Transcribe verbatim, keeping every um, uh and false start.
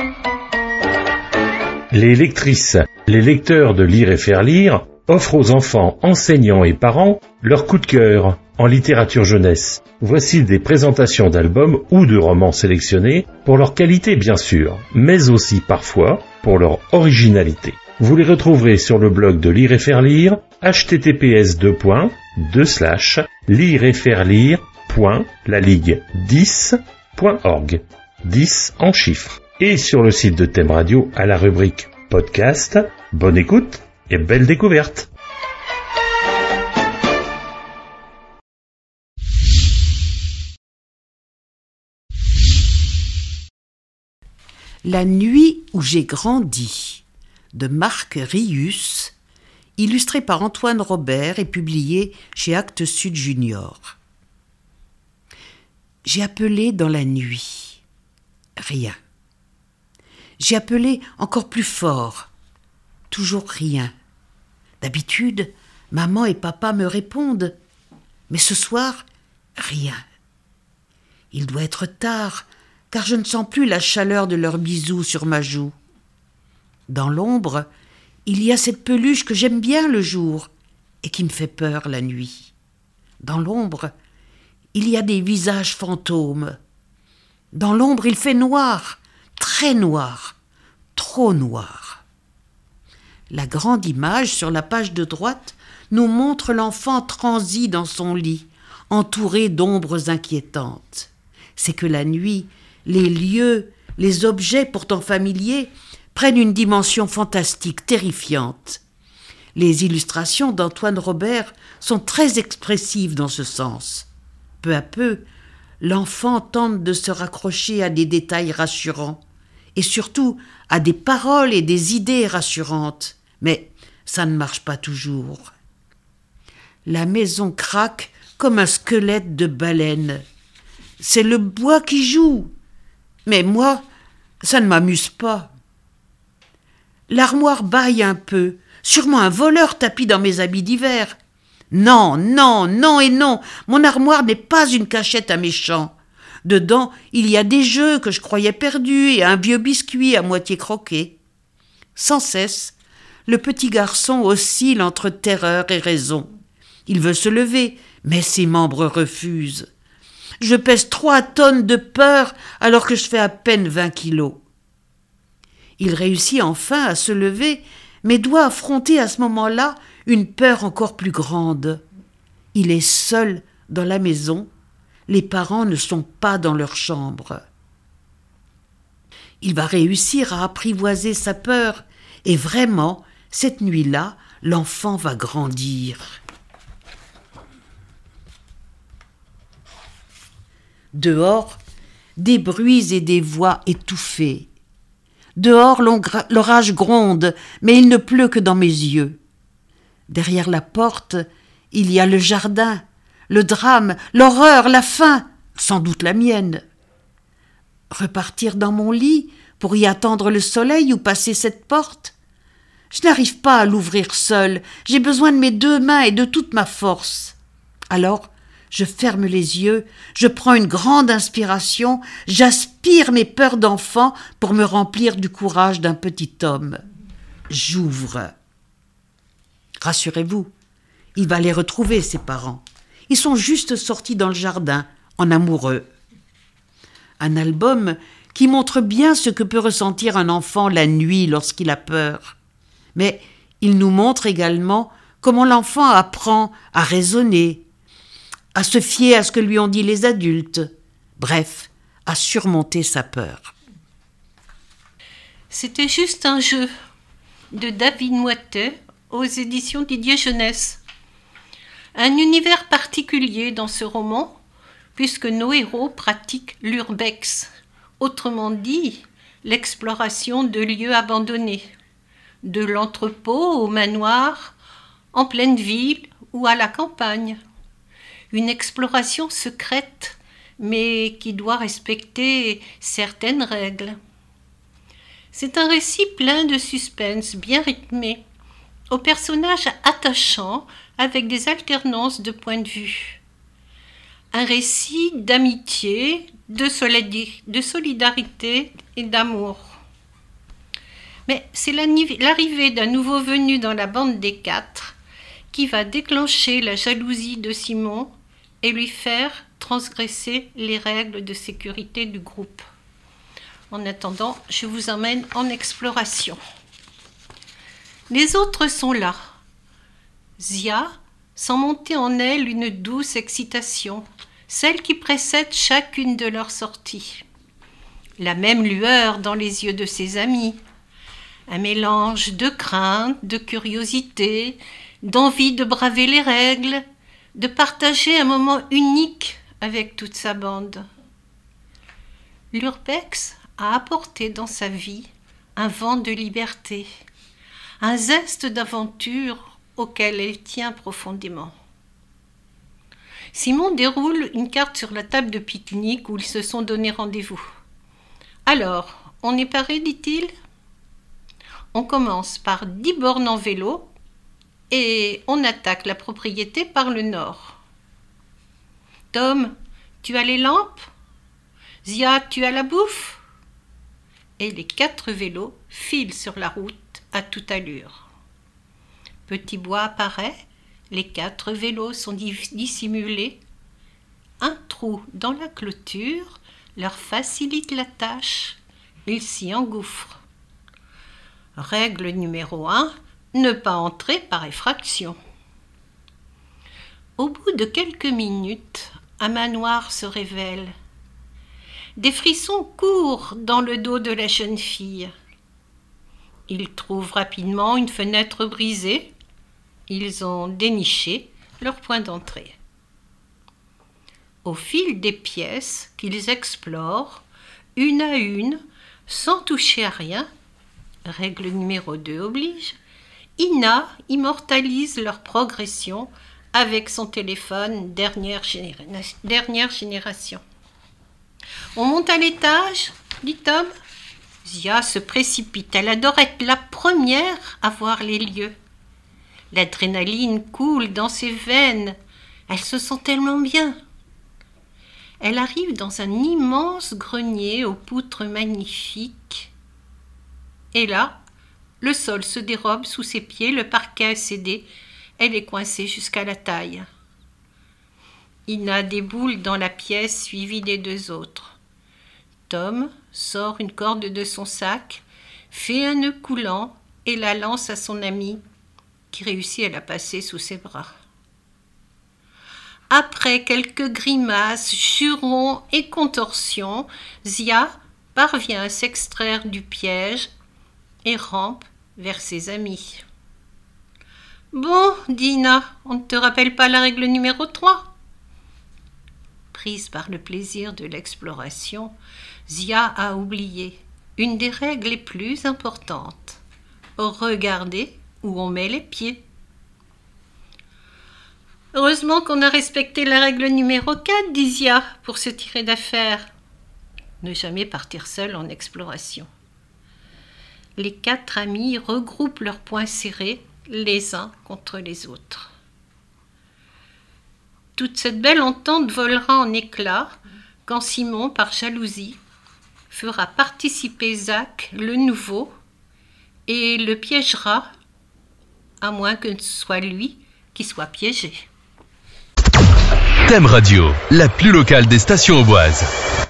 Les lectrices, les lecteurs de Lire et faire lire offrent aux enfants, enseignants et parents leur coup de cœur en littérature jeunesse. Voici des présentations d'albums ou de romans sélectionnés pour leur qualité bien sûr, mais aussi parfois pour leur originalité. Vous les retrouverez sur le blog de Lire et faire lire, h t t p s deux points deux slash lire et faire lire point la ligue dix point org, dix en chiffres, et sur le site de Thème Radio à la rubrique podcast. Bonne écoute et belle découverte. La nuit où j'ai grandi, de Marc Rius, illustré par Antoine Robert et publié chez Actes Sud Junior. J'ai appelé dans la nuit. Rien. J'ai appelé encore plus fort. Toujours rien. D'habitude, maman et papa me répondent. Mais ce soir, rien. Il doit être tard, car je ne sens plus la chaleur de leurs bisous sur ma joue. Dans l'ombre, il y a cette peluche que j'aime bien le jour et qui me fait peur la nuit. Dans l'ombre, il y a des visages fantômes. Dans l'ombre, il fait noir, très noir, trop noir. La grande image sur la page de droite nous montre l'enfant transi dans son lit, entouré d'ombres inquiétantes. C'est que la nuit, les lieux, les objets pourtant familiers prennent une dimension fantastique, terrifiante. Les illustrations d'Antoine Robert sont très expressives dans ce sens. Peu à peu, l'enfant tente de se raccrocher à des détails rassurants et surtout à des paroles et des idées rassurantes. Mais ça ne marche pas toujours. La maison craque comme un squelette de baleine. C'est le bois qui joue. Mais moi, ça ne m'amuse pas. L'armoire bâille un peu. Sûrement un voleur tapis dans mes habits d'hiver. Non, non, non et non. Mon armoire n'est pas une cachette à méchants. Dedans, il y a des jeux que je croyais perdus et un vieux biscuit à moitié croqué. Sans cesse, le petit garçon oscille entre terreur et raison. Il veut se lever, mais ses membres refusent. Je pèse trois tonnes de peur alors que je fais à peine vingt kilos. Il réussit enfin à se lever, mais doit affronter à ce moment-là une peur encore plus grande. Il est seul dans la maison. Les parents ne sont pas dans leur chambre. Il va réussir à apprivoiser sa peur, et vraiment, cette nuit-là, l'enfant va grandir. Dehors, des bruits et des voix étouffées. Dehors, l'orage gronde, mais il ne pleut que dans mes yeux. Derrière la porte, il y a le jardin, le drame, l'horreur, la faim, sans doute la mienne. Repartir dans mon lit pour y attendre le soleil ou passer cette porte? Je n'arrive pas à l'ouvrir seule, j'ai besoin de mes deux mains et de toute ma force. Alors, je ferme les yeux, je prends une grande inspiration, j'aspire mes peurs d'enfant pour me remplir du courage d'un petit homme. J'ouvre. Rassurez-vous, il va les retrouver, ses parents. Ils sont juste sortis dans le jardin, en amoureux. Un album qui montre bien ce que peut ressentir un enfant la nuit lorsqu'il a peur. Mais il nous montre également comment l'enfant apprend à raisonner, à se fier à ce que lui ont dit les adultes, bref, à surmonter sa peur. C'était juste un jeu de David Moitet aux éditions Didier Jeunesse. Un univers particulier dans ce roman, puisque nos héros pratiquent l'urbex, autrement dit l'exploration de lieux abandonnés, de l'entrepôt au manoir, en pleine ville ou à la campagne. Une exploration secrète, mais qui doit respecter certaines règles. C'est un récit plein de suspense, bien rythmé, aux personnages attachants avec des alternances de points de vue. Un récit d'amitié, de, solidi- de solidarité et d'amour. Mais c'est l'arrivée d'un nouveau venu dans la bande des quatre qui va déclencher la jalousie de Simon et lui faire transgresser les règles de sécurité du groupe. En attendant, je vous emmène en exploration. Les autres sont là. Zia sent monter en elle une douce excitation, celle qui précède chacune de leurs sorties. La même lueur dans les yeux de ses amis, un mélange de crainte, de curiosité, d'envie de braver les règles, de partager un moment unique avec toute sa bande. L'urbex a apporté dans sa vie un vent de liberté, un zeste d'aventure auquel elle tient profondément. Simon déroule une carte sur la table de pique-nique où ils se sont donné rendez-vous. « Alors, on est paré, dit-il ? On commence par dix bornes en vélo et on attaque la propriété par le nord. Tom, tu as les lampes ? Zia, tu as la bouffe ? » Et les quatre vélos filent sur la route à toute allure. Petit bois apparaît, les quatre vélos sont dissimulés. Un trou dans la clôture leur facilite la tâche, ils s'y engouffrent. Règle numéro un, ne pas entrer par effraction. Au bout de quelques minutes, un manoir se révèle. Des frissons courent dans le dos de la jeune fille. Ils trouvent rapidement une fenêtre brisée. Ils ont déniché leur point d'entrée. Au fil des pièces qu'ils explorent, une à une, sans toucher à rien, règle numéro deux oblige, Ina immortalise leur progression avec son téléphone dernière, généra- dernière génération. « On monte à l'étage ?» dit Tom. Zia se précipite. Elle adore être la première à voir les lieux. L'adrénaline coule dans ses veines. Elle se sent tellement bien. Elle arrive dans un immense grenier aux poutres magnifiques. Et là, le sol se dérobe sous ses pieds, le parquet a cédé. Elle est coincée jusqu'à la taille. Ina déboule dans la pièce suivie des deux autres. Tom sort une corde de son sac, fait un nœud coulant et la lance à son ami, qui réussit à la passer sous ses bras. Après quelques grimaces, jurons et contorsions, Zia parvient à s'extraire du piège et rampe vers ses amis. « Bon, dit Ina, on ne te rappelle pas la règle numéro trois ?» Prise par le plaisir de l'exploration, Zia a oublié une des règles les plus importantes. Regardez où on met les pieds. Heureusement qu'on a respecté la règle numéro quatre, dit Zia, pour se tirer d'affaire. Ne jamais partir seul en exploration. Les quatre amis regroupent leurs poings serrés les uns contre les autres. Toute cette belle entente volera en éclats quand Simon, par jalousie, fera participer Zach, le nouveau, et le piégera, à moins que ce soit lui qui soit piégé. Thème Radio, la plus locale des stations auboises.